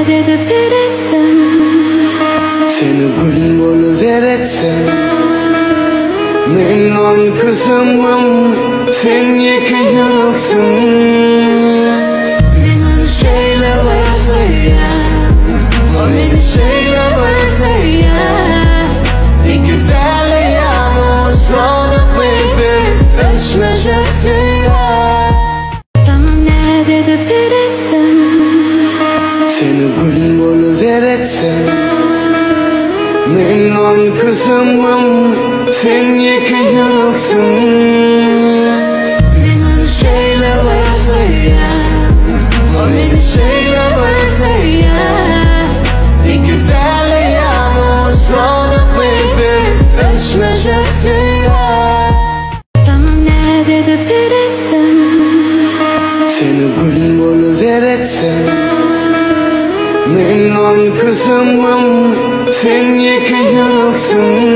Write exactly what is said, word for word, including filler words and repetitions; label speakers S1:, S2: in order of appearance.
S1: ne dedip seyretsen,
S2: seni gül boluveretsem, men on kızımım, sen yeki yürüksün.
S1: Beni şeyle varsayam, o beni şeyle varsayam.
S2: İki tane yalnız olduk baby, ölçmeyeceksin ya.
S1: Sana ne dedip seyretsen,
S2: seni gül boluveretsem, men on kızımım, sen yeki yürüksün.
S1: beni şeyle varsayam, o beni şeyle varsayam.
S2: İki tane yalnız olduk baby, ölçmeyeceksin ya.
S1: Sana ne dedip seyretsen,
S2: seni gül boluveretsem, men on kızımım, sen yeki yürüksün.